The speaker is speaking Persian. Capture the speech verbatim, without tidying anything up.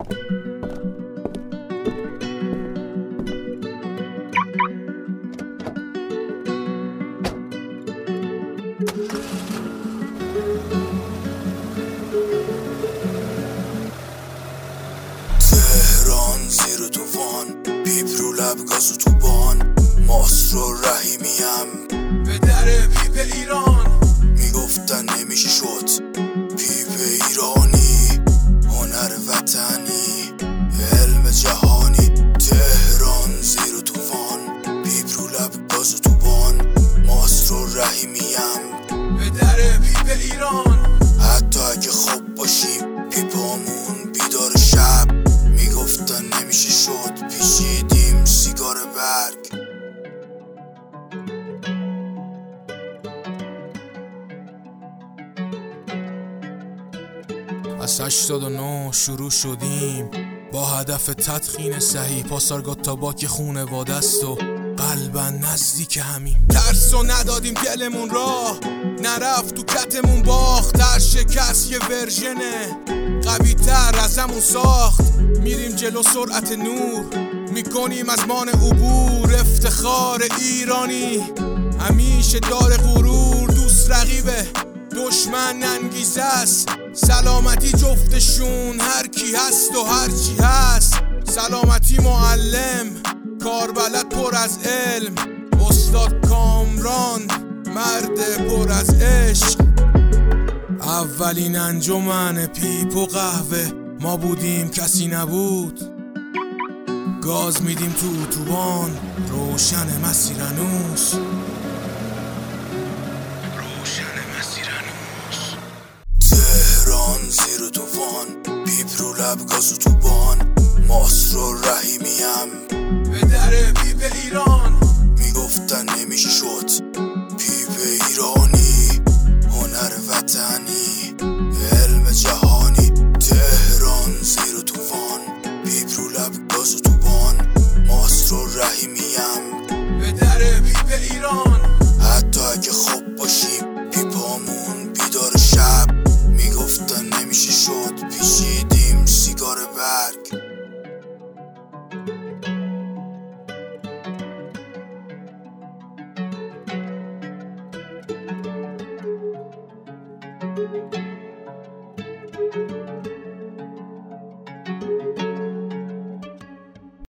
تهران زیر توفان، پیپ رو لب گاز و توبان، ماسترو رحیمیم به در پیپ ایران. میگفتن نمیشه شد پیپ ایرانی، هنر وطنی، علم جهانی. تهران زیر توفان، پیپ رو لب گاز و توبان، ماسترو رحیمیم به در پیپ ایران. حتی اگه خوب باشیم پیپامون بیدار شب، میگفتن نمیشه شد پیچیدیم سیگار برگ. از هشتاد و نه شروع شدیم با هدف تدخین صحیح، پاسارگاد تا باک خونواده است و قلبا نزدیک همین. ترس و ندادیم دلمون راه، نرفت تو کتمون باخت. هر شکست یه ورژنه قوی تر ازمون ساخت. میریم جلو سرعت نور، میکنیم از مان عبور. افتخار ایرانی همیشه داره غرور، دوست رقیبه دشمن انگیزه است. سلامتی جفتشون هر کی هست و هر چی هست. سلامتی معلم، کار بلد پر از علم. استاد کامران مرد پر از عشق. اولین انجمن پیپ و قهوه ما بودیم کسی نبود. گاز میدیم تو اتوبان، روشن مسیر هنوز. روشن مسیر هنوز. تهران زیر توفان، پیپ رو لب گاز و توبان، ماسترو رحیمیم به در پیپ ایران. میگفتن نمیشه شد